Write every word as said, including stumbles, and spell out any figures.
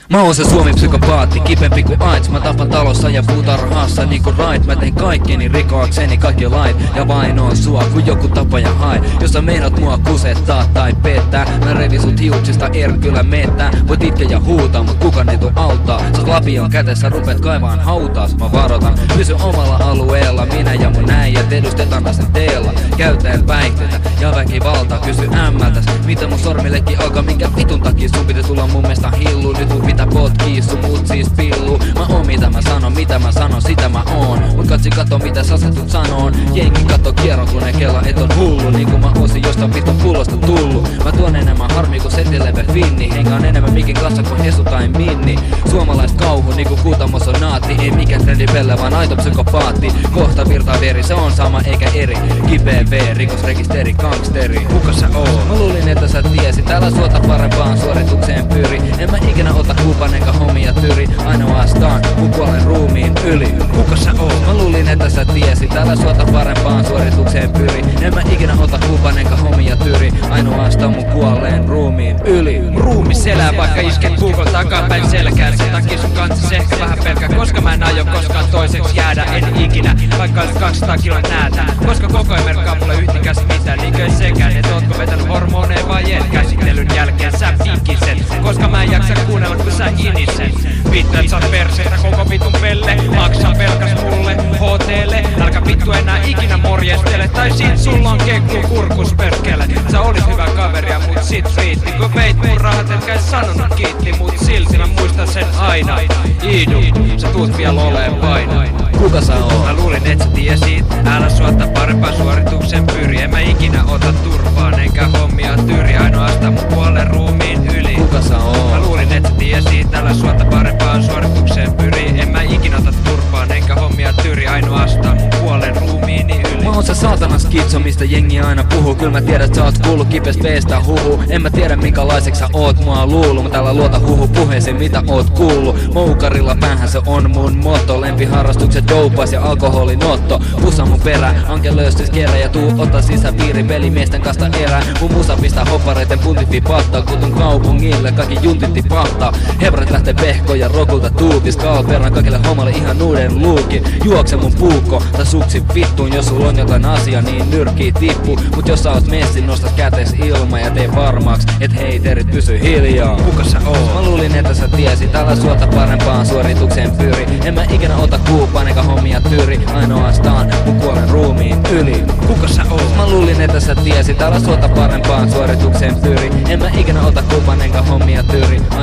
Mä oon se Suomi-psykopaatti, kipempi kuin AIDS. Mä tapan talossa ja puutarhassa niinku right. Mä tein kaikkeni rikoakseni kaikki lait. Ja vainoon sua kun joku tapaja hae. Jos sä meinat mua kusettaa tai pettää, mä revin sut hiuksista erkylä mettää. Voit itkeä ja huutaa, mut kukaan ei tuu auttaa. Sä lapion kädessä rupet kaivaan hautaas. Mä varotan, pysy omalla alueella. Minä ja mun äijät edustetaan sen teellä. Käyttäen päihteitä ja väkivaltaa. Kysy ämmältäs, mitä mun sormillekin alkaa. Minkä vitun takia sun piti tulla mun mielestä hillu. Nyt mun pitää potkii sun mut siis pillu. Mä oon mitä mä sanon, mitä mä sanon, sitä mä oon. Mut katsi kato mitä sä asetut sanoon. Jengi kato kierron kun ne kela et on hullu. Niinku mä oisin jostain vitun pullosta tullu. Mä tuon enemmän harmi kun setileve finni. Hengaan enemmän mikin kanssa kuin Hesu tai Minni. Suomalais kauhu niinku Kuutamos on naatti. Ei mikään trendipelle vaan aito psykopaatti. Kohta virtaa veri, se on sama eikä eri. Kipeä V, rikosrekisteri, gangsteri. Kuka sä oot? Mä luulin että sä tiesit, älä suota parempaan suoritukseen pyri. En mä ikinä ota kupan enkä homia tyri. Ainoastaan kun kuolen ruumiin yli. Kuka sä oot? Mä luulin että sä tiesit, älä suota parempaan suoritukseen pyri. En mä ikinä ota kupan enkä homia tyri. Ainoastaan mun kuolleen ruumiin yli. Ruumis elää vaikka isket puukon takapäin selkään. Sen takia sun kansis ehkä vähän pelkää. Koska mä en aio koskaan toiseksi jäädä, en ikinä. Vaikka olis kaksisataa kilon näätä. Koska koko ei merkkaa mulle yhtikäs mitään. Niinkö ei sekään, et ootko vetänyt hormoneen vai en. Käsittelyn jälkeen sä pikiset. Koska mä en jaksa kuunnella kun sä inisen. Vittu et sä oot perseitä koko vitun pelle. Maksaa pelkäs mulle, H T:lle. Älkää vittu enää ikinä morjestele. Tai sit sulla on kekku kurkus perkele. Sä olis hyvä kaveria mut sit riitti. Kun veit mun rahat etkä et sanonut kiitti. Mut silti mä muistan sen aina. Iidu, sä tuut vielä oleen paina. Kuka sä oot? Mä luulin et sä tiesit. Älä suotta parempaan suorituksen pyri. En mä ikinä ota turpaan enkä hommia tyri. Ainoastaan mun puolen ruumiin yli. Kuka sä oot? Mä luulin et sä tiesit. Älä suotta parempaan suoritukseen pyri. En mä ikinä ota turpaan enkä hommia tyri. Ainoastaan mun puolen ruumiini yli. Mä oon se saatana skitso, mistä jengi aina puhuu. Kyllä mä tiedän, että sä oot kuullut kipes veestä huhu. En mä tiedä minkälaiseksi sä oot mua luullut. Mut älä luota huhu puheeseen, mitä oot kuullut. Moukarilla päähän se on mun motto. Lempiharrastukset doupas ja alkoholinotto. Pussa mun perä, ankelöistys kerä. Ja tuu ota sisäpiiri pelimiesten kasta erää. Mun musa pistää hoppareiden puntitti pattaa. Kutun kaupungille kaikki juntitti pahtaa. Hebrat lähtee pehkoja rokulta tuutis. Kaot verran kaikille hommalle ihan uuden luukin. Juokse mun puukko tai suksi vittuun. Jos sul on jotain asia niin nyrkii tippu. Mut jos sä oot messi nostat kätes ilma. Ja tee varmaaks et heiterit pysy hiljaa. Kuka sä oot? Mä luulin että sä tiesit. Älä suota parempaan suoritukseen pyri. En mä ikinä ota kuupaan eikä hommia tyri. Ainoastaan mun kuolen ruumiin yli. Kuka sä oot? Mä luulin että sä tiesit. Älä suota parempaan suoritukseen pyri. En mä ikinä ota kuupaan enkä hommia tyri.